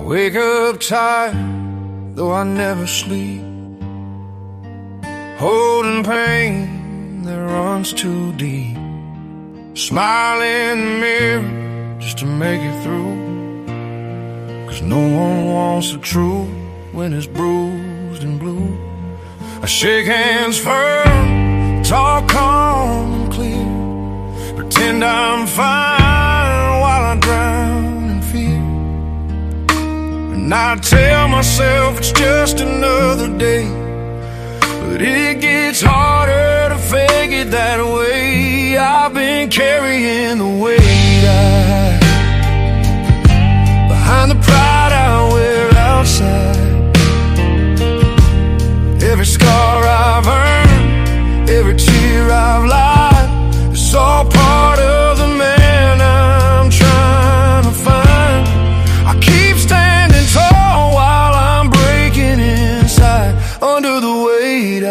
Wake up tired, though I never sleep, holding pain that runs too deep. Smile in the mirror just to make it through, 'cause no one wants the truth when it's bruised and blue. I shake hands firm, talk calm and clear, pretend I'm fine while I drown in fear. And I tell myself it's just another day, but it gets harder to fake it that way. I've been carrying the weight behind the pride I wear outside. Every scar I've earned, every tear I've lied, it's all part of the man I'm trying to find. I keep standing tall while I'm breaking inside under the weight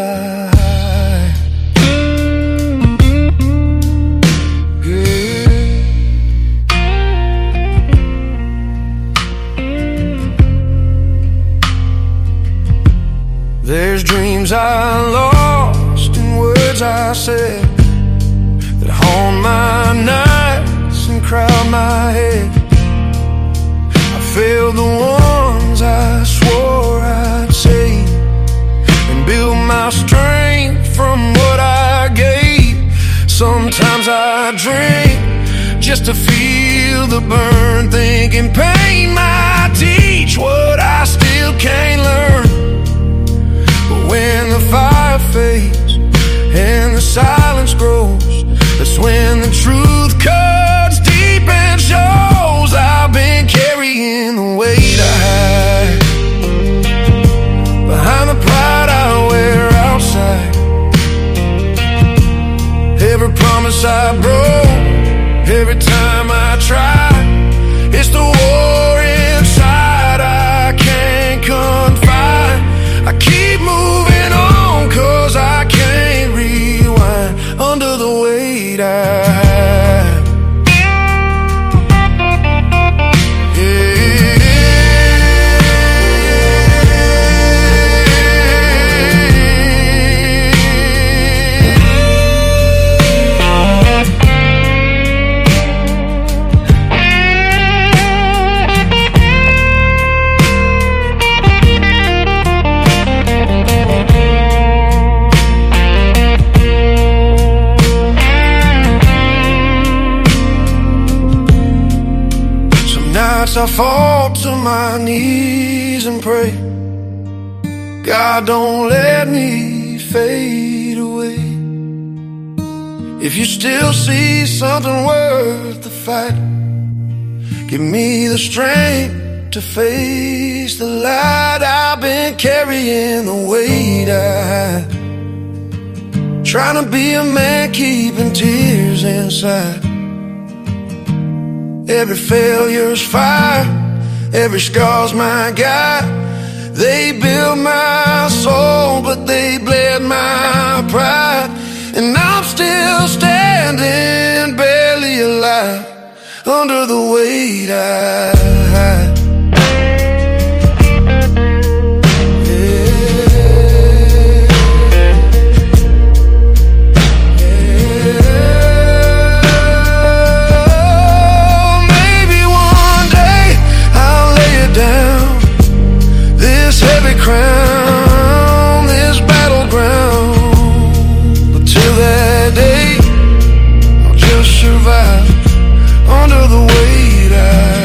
There's dreams I lost and words I said that haunt my nights and crowd my head. I failed the ones I swore I'd save and build my strength from what I gave. Sometimes I drink just to feel the burn, thinking pain might teach what I still can't learn. When the fire fades and the silence grows, that's when the truth cuts deep and shows. I've been carrying the weight I hide behind the pride I wear outside. Every promise I broke, every time I tried, it's the war inside I can't confide. I keep moving on 'cause I can't rewind under the weight I fall to my knees and pray, God, don't let me fade away. If you still see something worth the fight, give me the strength to face the light. I've been carrying the weight trying to be a man, keeping tears inside. Every failure's fire, every scar's my guide. They built my soul, but they bled my pride. And I'm still standing, barely alive, under the weight crown, this battleground. But till that day, I'll just survive under the weight